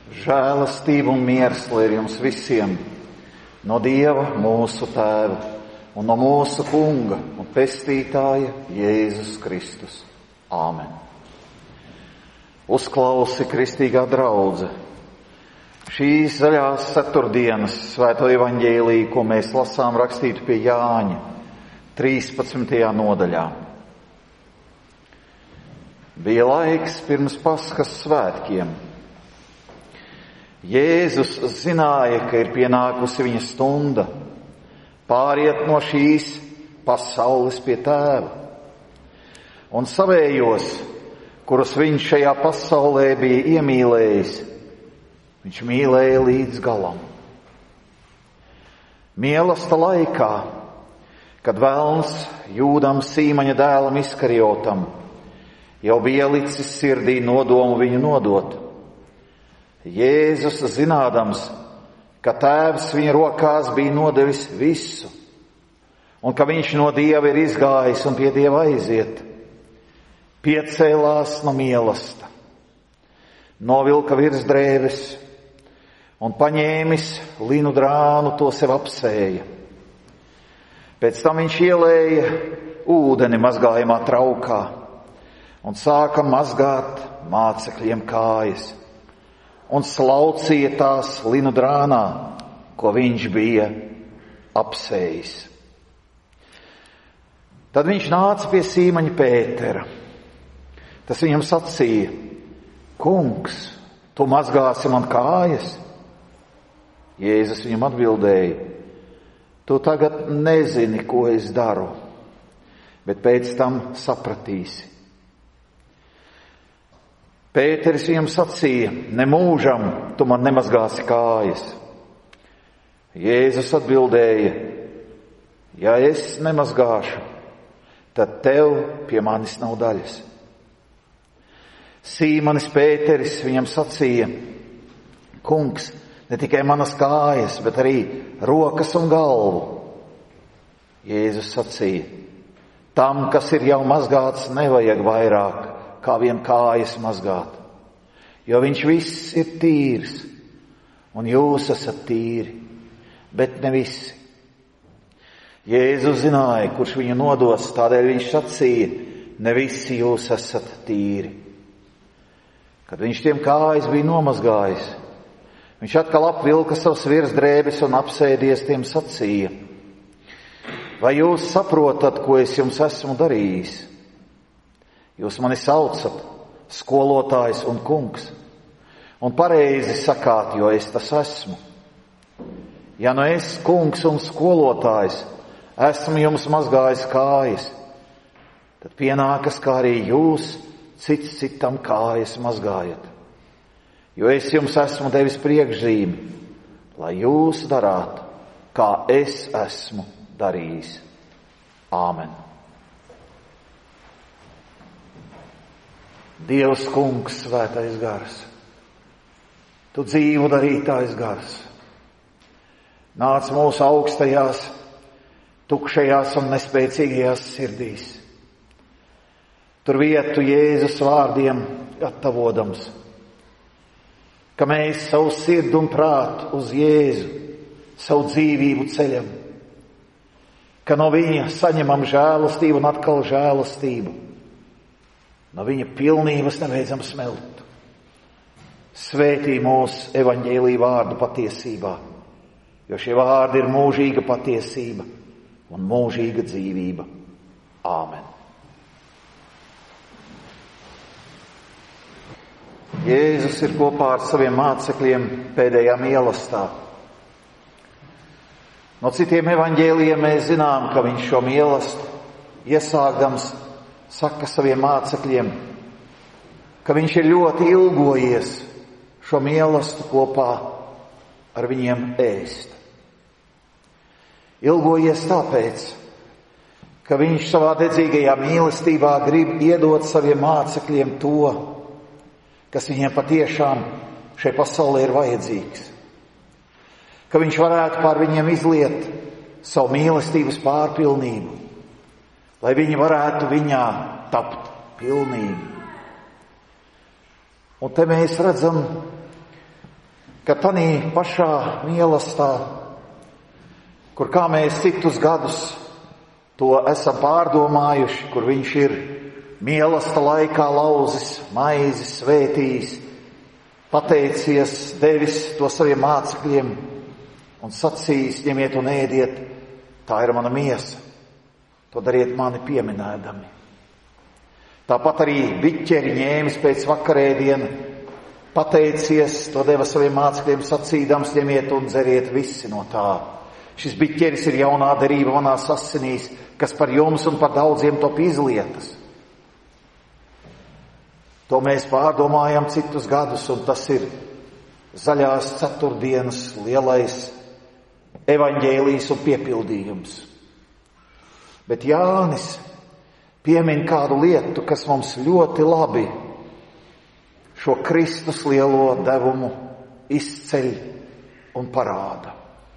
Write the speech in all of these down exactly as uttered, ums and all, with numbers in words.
Žēlastība un miers, lai ir jums visiem no Dieva, mūsu Tēva, un no mūsu Kunga un Pestītāja Jēzus Kristus. Āmen. Uzklausi, kristīgā draudze, šīs zaļās ceturtdienas svēto evaņģēliju, ko mēs lasām rakstītu pie Jāņa, trīspadsmitajā nodaļā. Bija laiks pirms Paskas svētkiem. Jēzus zināja, ka ir pienākusi viņa stunda pāriet no šīs pasaules pie Tēva. Un savējos, kurus viņš šajā pasaulē bija iemīlējis, viņš mīlēja līdz galam. Mīlesta laikā, kad velns Jūdam Sīmaņa dēlam Iskariotam jau bija licis sirdī nodomu viņu nodot, Jēzus, zinādams, ka Tēvs viņa rokās bija nodevis visu, un ka viņš no Dieva ir izgājis un pie Dieva aiziet, piecēlās no mīlesta, novilka virsdrēbes un paņēmis linu drānu, to sev apsēja. Pēc tam viņš ielēja ūdeni mazgājamā traukā un sāka mazgāt mācekļiem kājas un slaucīja tās linu drānā, ko viņš bija apsējis. Tad viņš nāca pie Sīmaņa Pētera. Tas viņam sacīja: Kungs, tu mazgāsi man kājas? Jēzus viņam atbildēja: Tu tagad nezini, ko es daru, bet pēc tam sapratīsi. Pēteris viņam sacīja: Nemūžam tu man nemazgāsi kājas. Jēzus atbildēja: Ja es nemazgāšu, tad tev pie manis nav daļas. Sīmanis Pēteris viņam sacīja: Kungs, ne tikai manas kājas, bet arī rokas un galvu. Jēzus sacīja: Tam, kas ir jau mazgāts, nevajag vairāk kā vien kājas mazgāt, jo viņš viss ir tīrs, un jūs esat tīri, bet ne visi. Jēzus zināja, kurš viņu nodos, tādēļ viņš sacīja: Ne visi jūs esat tīri. Kad viņš tiem kājas bija nomazgājis, viņš atkal apvilka savas virsdrēbes un apsēdies tiem sacīja: Vai jūs saprotat, ko es jums esmu darījis? Jūs mani saucat skolotājs un kungs, un pareizi sakāt, jo es tas esmu. Ja nu es, kungs un skolotājs, esmu jums mazgājis kājas, tad pienākas, kā arī jūs cits citam kājas mazgājat. Jo es jums esmu devis priekšzīmi, lai jūs darāt, kā es esmu darījis. Āmen. Dievs, Kungs, svētais gars, tu dzīvu darītājs gars, nāc mūsu augstajās, tukšajās un nespēcīgajās sirdīs. Tur vietu Jēzus vārdiem gatavojdams, ka mēs savu sirdi un prātu uz Jēzu, savu dzīvību ceļam, ka no viņa saņemam žēlastību un atkal žēlastību. No viņa pilnības nebeidzam smelt. Svētī mūsu evaņģēlija vārdu patiesībā, jo šie vārdi ir mūžīga patiesība un mūžīga dzīvība. Āmen. Jēzus ir kopā ar saviem mācekļiem pēdējā mīlestībā. No citiem evaņģēlijiem mēs zinām, ka viņš šo mīlestību iesākdams saka saviem mācekļiem, ka viņš ir ļoti ilgojies šo mīlestību kopā ar viņiem ēst. Ilgojies tāpēc, ka viņš savā dedzīgajā mīlestībā grib iedot saviem mācekļiem to, kas viņiem patiešām šai pasaulē ir vajadzīgs. Ka viņš varētu pār viņiem izliet savu mīlestības pārpilnību, lai viņi varētu viņā tapt pilnīgi. Un te mēs redzam ka tanī pašā mīlestā, kur kā mēs citus gadus to esam pārdomājuši, kur viņš ir mīlesta laikā lauzis, maizi svētījis, pateicies, devis to saviem mācekļiem un sacījis, ņemiet un ēdiet, tā ir mana miesa, to dariet mani pieminēdami. Tāpat arī biķeri ņēmis pēc vakarēdiena, pateicies, to deva saviem mācekļiem sacīdams, ņemiet un dzeriet visi no tā. Šis biķeris ir jaunā derība manās asinīs, kas par jums un par daudziem top izlietas. To mēs pārdomājam citus gadus, un tas ir zaļās ceturtdienas lielais evaņģēlijs un piepildījums. Bet Jānis piemin kādu lietu, kas mums ļoti labi šo Kristus lielo devumu izceļ un parāda.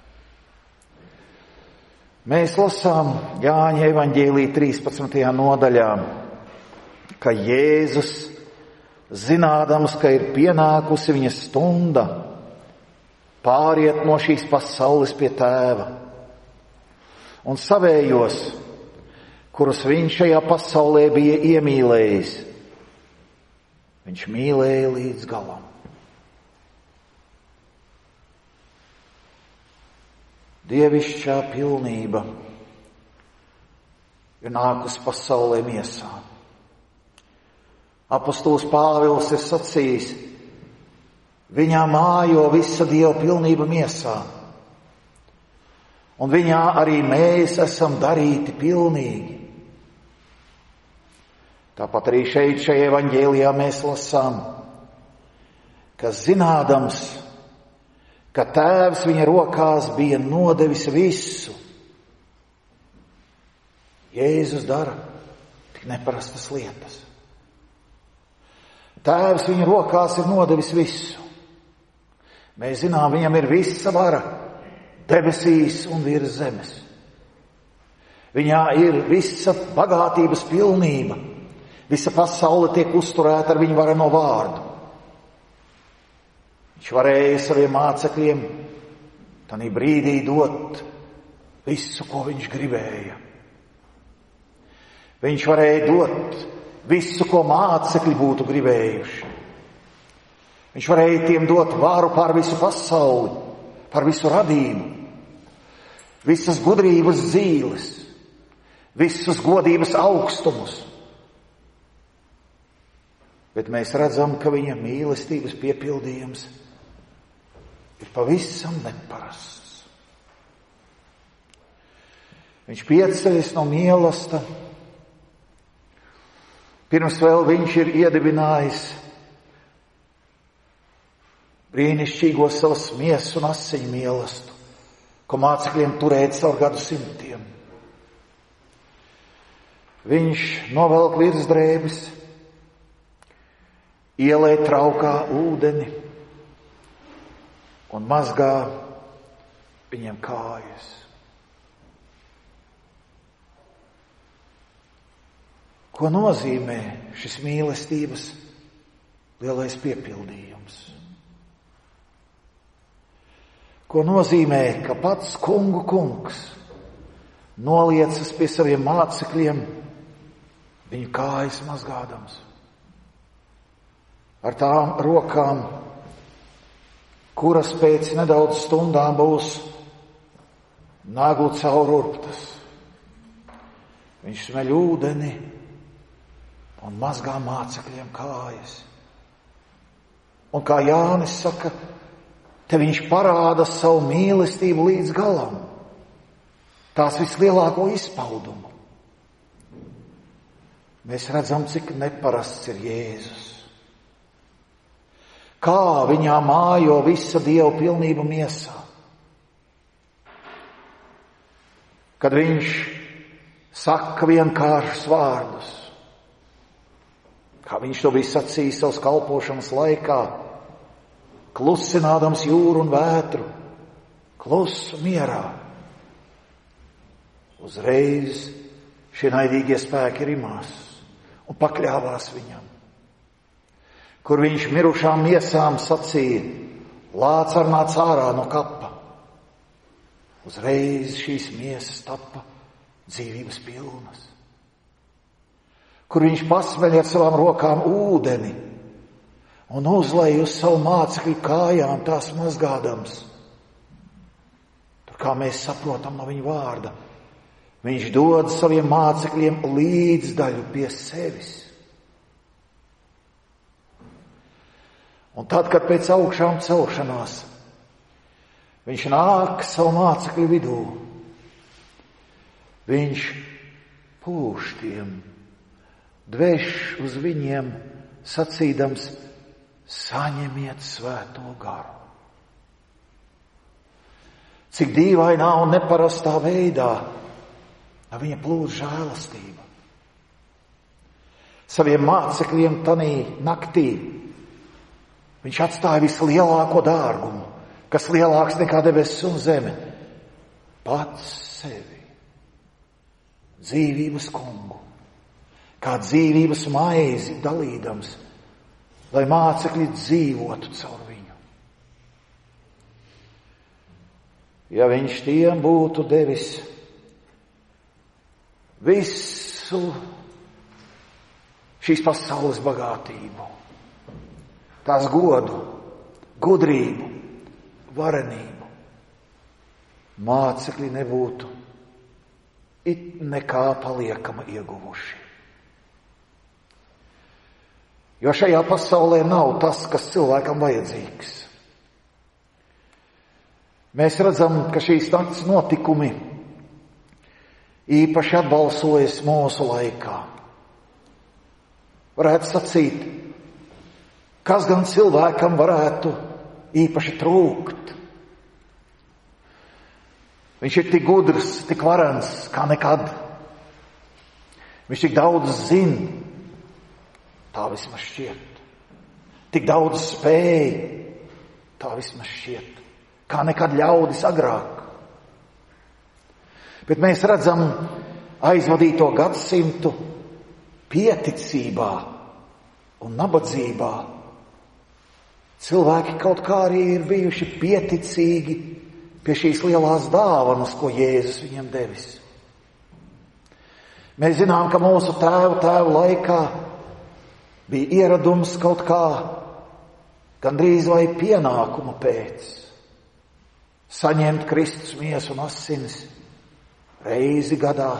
Mēs lasām Jāņa evaņģēlija trīspadsmitajā nodaļā, ka Jēzus, zinādams, ka ir pienākusi viņa stunda, pāriet no šīs pasaules pie Tēva un savējos, kurus viņš šajā pasaulē bija iemīlējis, viņš mīlēja līdz galam. Dievišķā pilnība ir nākusi pasaulē miesā. Apostols Pāvils ir sacījis, viņā mājo visa Dieva pilnība miesā, un viņā arī mēs esam darīti pilnīgi. Tāpat arī šeit, šajā evaņģēlijā mēs lasām, ka zinādams, ka Tēvs viņa rokās bija nodevis visu, Jēzus dara tik neparastas lietas. Tēvs viņa rokās ir nodevis visu. Mēs zinām, viņam ir visa vara debesīs un virs zemes. Viņā ir visa bagātības pilnība. Visa pasaule tiek uzturēta ar viņu vareno vārdu. Viņš varēja saviem mācekļiem tanī brīdī dot visu, ko viņš gribēja. Viņš varēja dot visu, ko mācekļi būtu gribējuši. Viņš varēja tiem dot varu pār visu pasauli, pār visu radību, visas gudrības zīles, visus godības augstumus. Bet mēs redzam, ka viņa mīlestības piepildījums ir pavisam neparasts. Viņš pieceļas no mīlesta, pirms vēl viņš ir iedibinājis brīnišķīgo savas miesas un asiņu mīlestību, ko mācekļiem turēt caur gadu simtiem. Viņš novelk virsdrēbes, ielē traukā ūdeni un mazgā viņiem kājas. Ko nozīmē šis mīlestības lielais piepildījums? Ko nozīmē, ka pats kungu kungs noliecas pie saviem mācekļiem viņu kājas mazgādams? Ar tām rokām, kuras pēc nedaudz stundām būs nagu caururptas. Viņš smeļ ūdeni un mazgā mācekļiem kājas. Un kā Jānis saka, te viņš parāda savu mīlestību līdz galam, tās vislielāko izpaudumu. Mēs redzam, cik neparasts ir Jēzus. Kā viņā mājo visa Dieva pilnība miesā. Kad viņš saka vienkāršus vārdus, kā viņš to bija sacījis savas kalpošanas laikā, klusinādams jūru un vētru, klusu mierā. Uzreiz šie naidīgie spēki rimās un pakļāvās viņam. Kur viņš mirušām miesām sacīja, Lācars nāca ārā no kapa. Uzreiz šīs miesas tappa dzīvības pilnas. Kur viņš pasmeļ ar savām rokām ūdeni un uzlej uz savu mācekļu kājām tās mazgādams. Tur, kā mēs saprotam no viņa vārda, viņš dod saviem mācekļiem līdzdaļu pie sevis. Un tad, kad pēc augšām celšanās viņš nāk savu mācekļu vidū, viņš pūš tiem, dveš uz viņiem, sacīdams, saņemiet svēto garu. Cik dīvainā un neparastā veidā viņa plūd žēlastība. Saviem mācekļiem tanī naktī viņš atstāja vislielāko dārgumu, kas lielāks nekā debesis un zeme, pats sevi, dzīvības kungu, kā dzīvības maizi dalīdams, lai mācekļi dzīvotu caur viņu. Ja viņš tiem būtu devis visu šīs pasaules bagātību, tās godu, gudrību, varenību, mācekļi nebūtu it nekā paliekama ieguvuši. Jo šajā pasaulē nav tas, kas cilvēkam vajadzīgs. Mēs redzam, ka šīs nakts notikumi īpaši atbalsojas mūsu laikā. Varētu sacīt, kas gan cilvēkam varētu īpaši trūkt. Viņš ir tik gudrs, tik varens kā nekad. Viņš tik daudz zina, tā vismaz šķiet. Tik daudz spēj, tā vismaz šķiet, kā nekad ļaudis agrāk. Bet mēs redzam aizvadīto gadsimtu pieticībā un nabadzībā. Cilvēki kaut kā arī ir bijuši pieticīgi pie šīs lielās dāvanas, ko Jēzus viņiem devis. Mēs zinām, ka mūsu tēvu tēvu laikā bija ieradums kaut kā gandrīz vai pienākuma pēc saņemt Kristus miesu un asinis reizi gadā.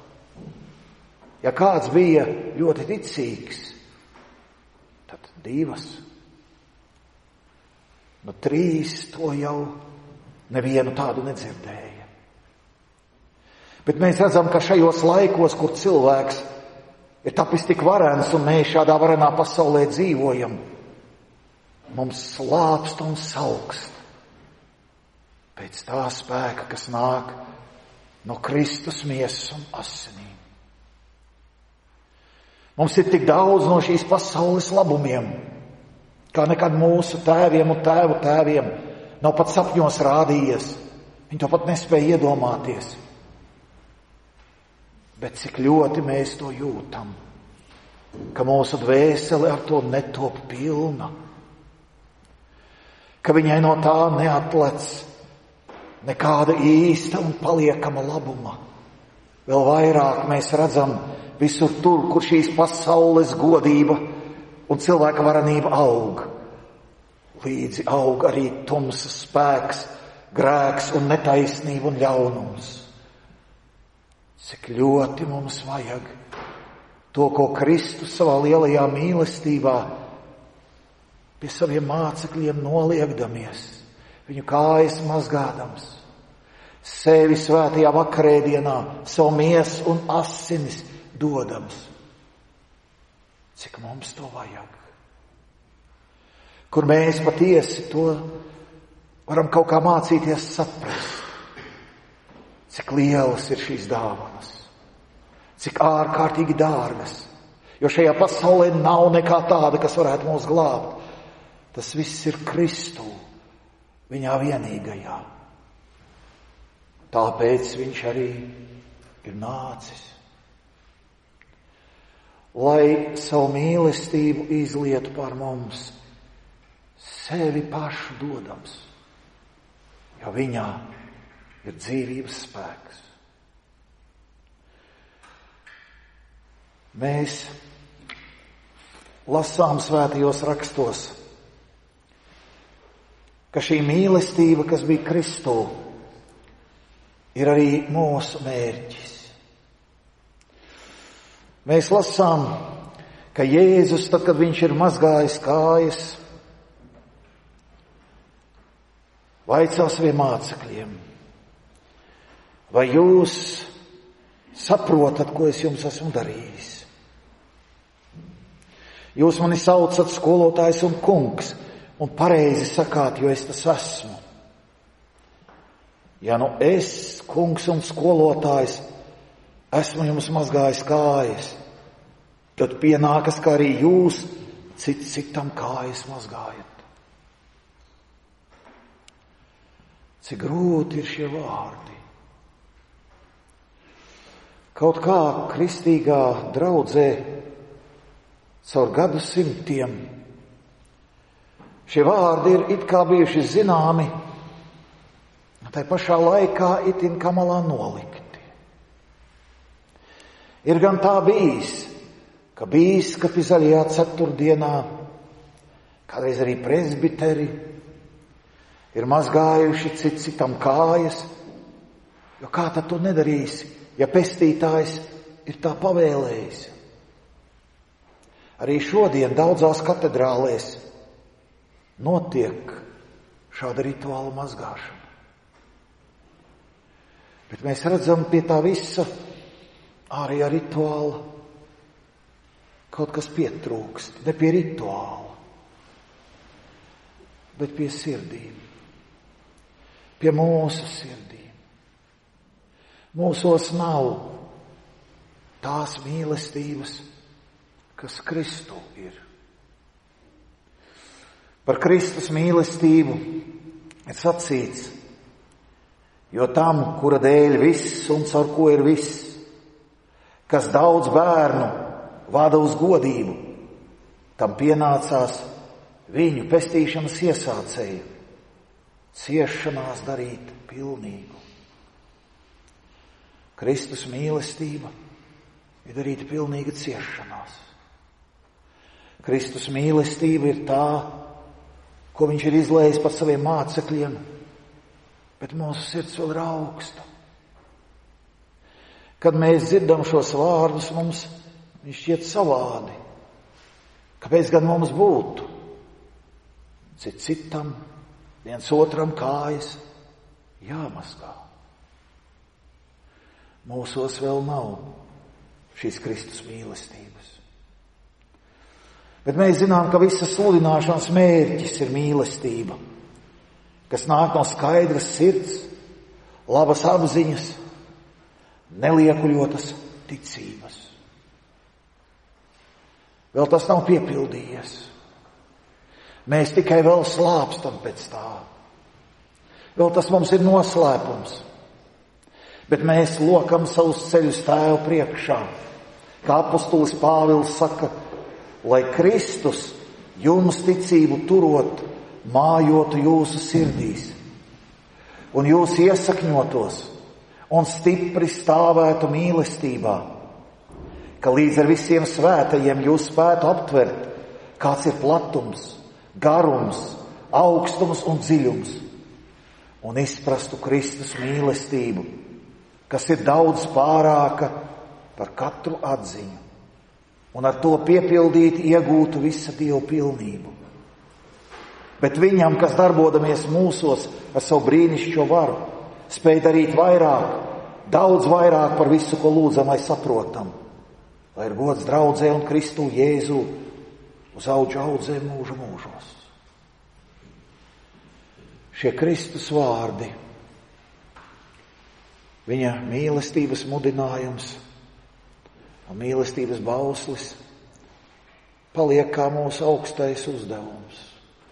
Ja kāds bija ļoti ticīgs, tad divas. Nu, trīs to jau nevienu tādu nedzirdēja. Bet mēs redzam, ka šajos laikos, kur cilvēks ir tapis tik varens un mēs šādā varenā pasaulē dzīvojam, mums slāpst un saukst pēc tā spēka, kas nāk no Kristus miesas un asinīm. Mums ir tik daudz no šīs pasaules labumiem, kā nekad mūsu tēviem un tēvu tēviem nav pat sapņos rādījies. Viņi to pat nespēja iedomāties. Bet cik ļoti mēs to jūtam, ka mūsu dvēsele ar to netop pilna, ka viņai no tā neatlec nekāda īsta un paliekama labuma. Vēl vairāk mēs redzam visur tur, kur šīs pasaules godība un cilvēka varenība aug. Līdzi aug arī tumsas spēks, grēks un netaisnība un ļaunums. Cik ļoti mums vajag to, ko Kristus savā lielajā mīlestībā pie saviem mācekļiem noliekdamies, viņu kājas mazgādams, sevi svētajā vakarēdienā, savu miesu un asinis dodams. Cik mums to vajag? Kur mēs patiesi to varam kaut kā mācīties saprast. Cik lielas ir šīs dāvanas, cik ārkārtīgi dārgas, jo šajā pasaulē nav nekā tāda, kas varētu mūs glābt. Tas viss ir Kristū, viņā vienīgajā. Tāpēc viņš arī ir nācis, lai savu mīlestību izlietu par mums, sevi pašu dodams, jo viņā ir dzīvības spēks. Mēs lasām svētajos rakstos, ka šī mīlestība, kas bija Kristū, ir arī mūsu mērķis. Mēs lasām, ka Jēzus, tad, kad viņš ir mazgājis kājas, vaicā saviem mācekļiem: vai jūs saprotat, ko es jums esmu darījis? Jūs mani saucat skolotājs un kungs, un pareizi sakāt, jo es tas esmu. Ja nu es, kungs un skolotājs, esmu jums mazgājis kājas, tad pienākas, ka arī jūs cit citam kājas mazgājat. Cik grūti ir šie vārdi. Kaut kā kristīgā draudzē caur gadu simtiem šie vārdi ir it kā bijuši zināmi, tai pašā laikā itin kā malā nolikti. Ir gan tā bijis, ka bīskapi zaļajā ceturtdienā, kādreiz arī presbiteri, ir mazgājuši cit citam kājas, jo kā tad to nedarīsi, ja pestītājs ir tā pavēlējis. Arī šodien daudzās katedrālēs notiek šāda rituāla mazgāšana. Bet mēs redzam pie tā visa ārējā rituāla kaut kas pietrūkst, ne pie rituāla, bet pie sirdīm, pie mūsu sirdīm. Mūsos nav tās mīlestības, kas Kristu ir. Par Kristus mīlestību ir sacīts: jo tam, kura dēļ viss un caur ko ir viss, kas daudz bērnu vada uz godību, tam pienācās viņu pestīšanas iesācēju ciešanās darīt pilnīgu. Kristus mīlestība ir darīta pilnīga ciešanās. Kristus mīlestība ir tā, ko viņš ir izlējis par saviem mācekļiem, bet mūsu sirds vēl ir augsta. Kad mēs dzirdam šos vārdus, mums viņš šķiet savādi. Kāpēc gan mums būtu cit citam, viens otram kājas jāmazgā? Mūsos vēl nav šīs Kristus mīlestības. Bet mēs zinām, ka visas sludināšanas mērķis ir mīlestība, kas nāk no skaidras sirds, labas apziņas, neliekuļotas ticības. Vēl tas nav piepildījies. Mēs tikai vēl slāpstam pēc tā. Vēl tas mums ir noslēpums. Bet mēs lokam savus ceļus Tēva priekšā. Kā apostolis Pāvils saka, lai Kristus jums ticību turot, mājotu jūsu sirdīs, un jūs iesakņotos un stipri stāvētu mīlestībā, ka līdz ar visiem svētajiem jūs spētu aptvert, kāds ir platums, garums, augstums un dziļums, un izprastu Kristus mīlestību, kas ir daudz pārāka par katru atziņu, un ar to piepildīt iegūtu visa Dieva pilnību. Bet viņam, kas darbodamies mūsos ar savu brīnišķo varu, spēj darīt vairāk, daudz vairāk par visu, ko lūdzam vai saprotam, lai ir gods draudzē un Kristu Jēzu uz audžu audzē mūžu mūžos. Šie Kristus vārdi, viņa mīlestības mudinājums un mīlestības bauslis paliek kā mūsu augstais uzdevums.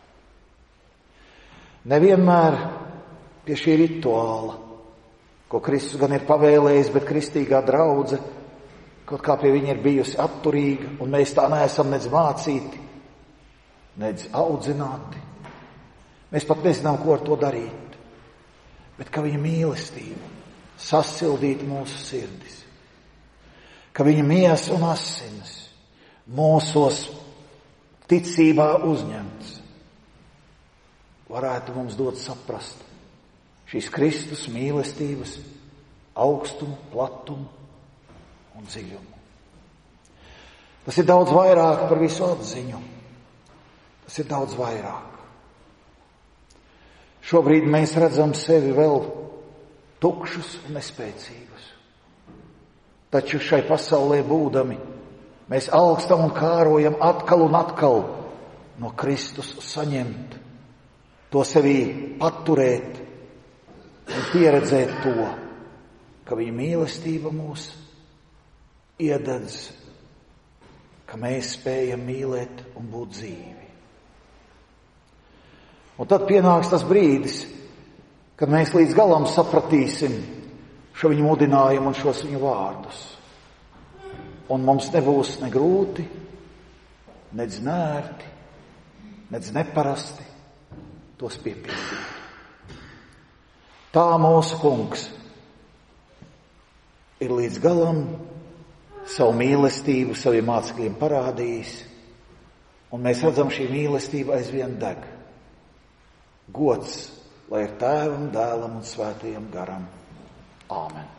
Nevienmēr pie šī rituāla, ko Kristus gan ir pavēlējis, bet kristīgā draudze kaut kā pie viņa ir bijusi atturīga, un mēs tā neesam nedz mācīti, nedz audzināti. Mēs pat nezinām, ko ar to darīt. Bet ka viņa mīlestība sasildīt mūsu sirdis. Ka viņa miesa un asinis mūsos ticībā uzņemts. Varētu mums dot saprast šīs Kristus mīlestības augstumu, platumu un dziļumu. Tas ir daudz vairāk par visu atziņu. Tas ir daudz vairāk. Šobrīd mēs redzam sevi vēl tukšus un nespēcīgus. Taču šai pasaulē būdami mēs alkstam un kārojam atkal un atkal no Kristus saņemt, to sevī paturēt un pieredzēt to, ka viņa mīlestība mūs iededz, ka mēs spējam mīlēt un būt dzīvi. Un tad pienāks tas brīdis, kad mēs līdz galam sapratīsim šo viņu mudinājumu un šos viņu vārdus. Un mums nebūs ne grūti, nedz nērti, nedz neparasti tos piepildīt. Tā mūsu kungs ir līdz galam savu mīlestību saviem mācekļiem parādījis, un mēs redzam, šī mīlestība aizvien deg. Gods, lai ir Tēvam, Dēlam un Svētajam garam. Āmen.